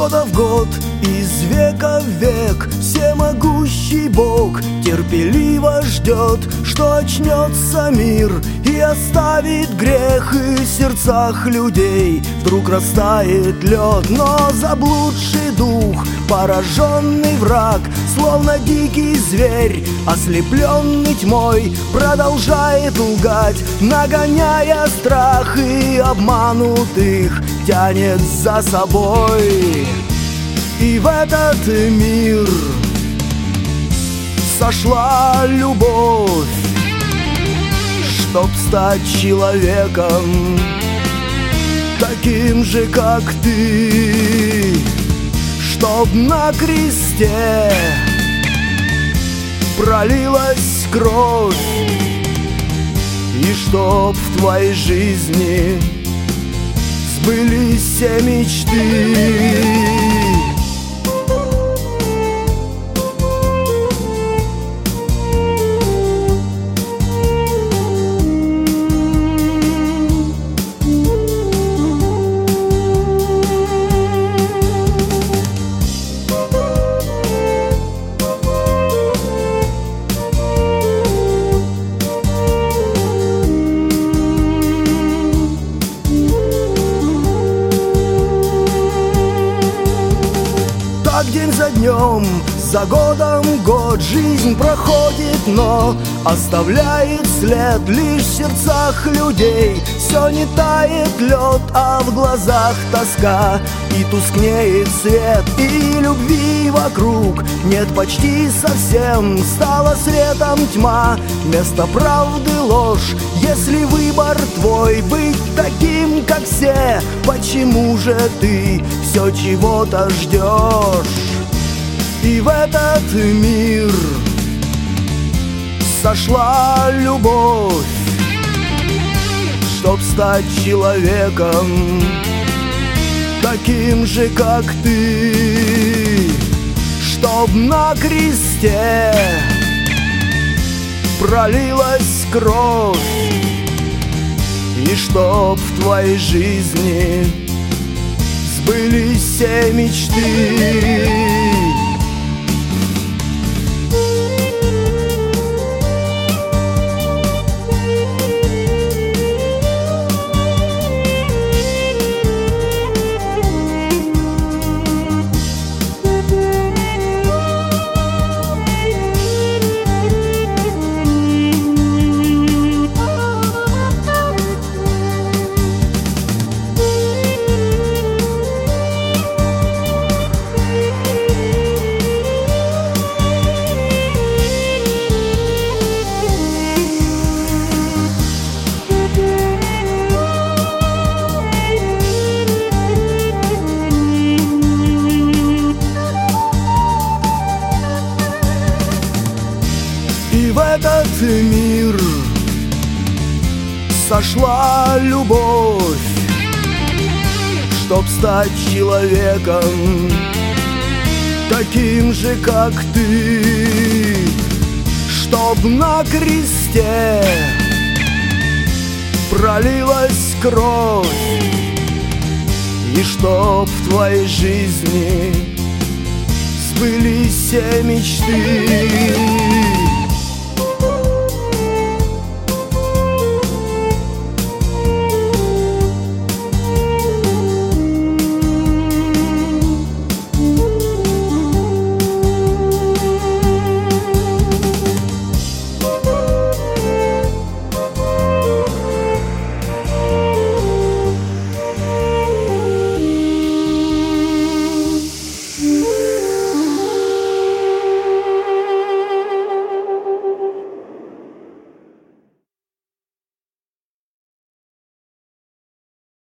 года в год, из века в век всемогущий Бог терпеливо ждет, что очнется мир и оставит грех, и в сердцах людей вдруг растает лед. Но заблудший дух, пораженный враг, словно дикий зверь, ослепленный тьмой, продолжает лгать, нагоняя страх, и обманутых тянет за собой. И в этот мир сошла любовь, чтоб стать человеком таким же, как ты, чтоб на кресте пролилась кровь, и чтоб в твоей жизни сбылись все мечты. День за днем, за годом год, жизнь проходит, но оставляет след лишь в сердцах людей. Все не тает лед, а в глазах тоска, и тускнеет свет, и любви вокруг нет почти совсем. Стала светом тьма, вместо правды ложь. Если выбор твой быть таким, как все, почему же ты все чего-то ждешь? И в этот мир сошла любовь, чтоб стать человеком таким же, как ты, чтоб на кресте пролилась кровь, и чтоб в твоей жизни сбылись все мечты. И в этот мир сошла любовь, чтоб стать человеком таким же, как ты, чтоб на кресте пролилась кровь, и чтоб в твоей жизни сбылись все мечты.